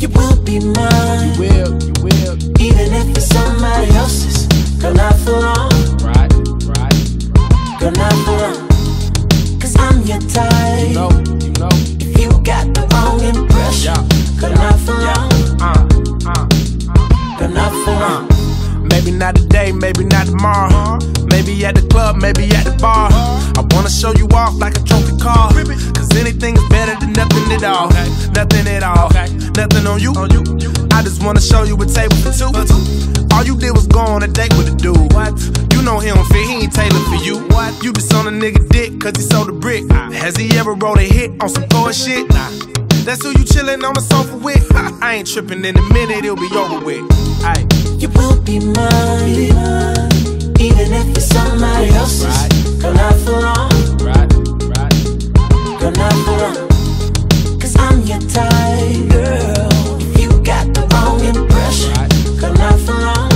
You will be mine. You will. Even if it's somebody else's. Girl, not for long. Right. Girl, not for long. Cause I'm your type. You know. If you got the wrong impression. Yeah. Girl, not for long. Girl, not for long. Maybe not today, maybe not tomorrow. Maybe at the club, maybe at the bar. I wanna show you off like a trophy car. Cause anything is better than nothing at all. Nothing at all. Nothing on you. I just wanna show you a table for two. All you did was go on a date with a dude. You know he don't fit, he ain't tailored for you. You just on a nigga dick cause he sold a brick. Has he ever wrote a hit on some poor shit? That's who you chillin' on the sofa with. I ain't trippin', in a minute it'll be over with. Aye. You will be mine. Even if it's somebody else's. Girl, not for long. Girl, not for long. Cause I'm your type, girl. If you got the wrong impression. Girl, not for long.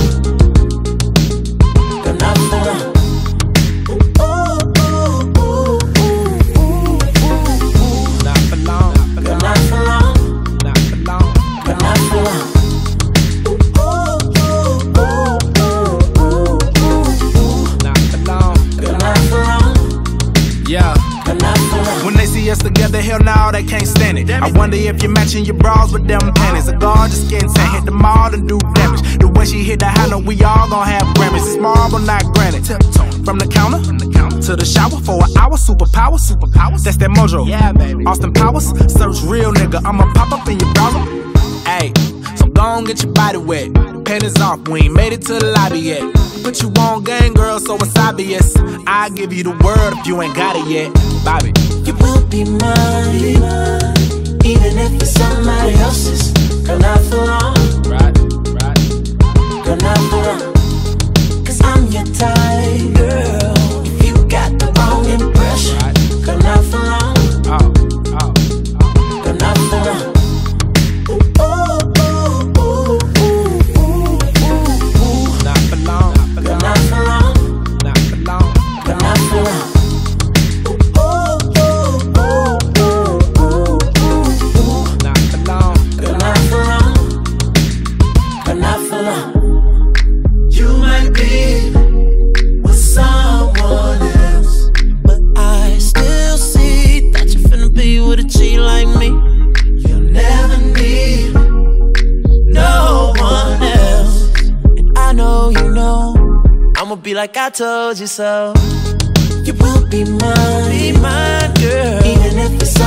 Girl, not for long. Not for long. Girl, not for long. Girl, not for long. Yeah. When they see us together, hell no, they can't stand it. I wonder if you're matching your bras with them panties. A gorgeous skin tan, hit the mall and do damage. The way she hit the high note, we all gon' have Grammys. It's marble, not granite. From the counter to the shower for an hour. Superpowers, that's that mojo. Yeah, baby. Austin Powers, search real nigga. I'ma pop up in your browser. Ayy, so gon' get your body wet. Panties off, we ain't made it to the lobby yet. Put you on game, girl, so it's obvious. I give you the word if you ain't got it yet, Bobby. You will be mine, even if it's somebody else's. Girl, not for long. Girl, not for long. Cause I'm your type, girl. If you got the wrong impression. Girl, not for long. Girl, not for long. Be like I told you so. You will be mine, girl. Even if it's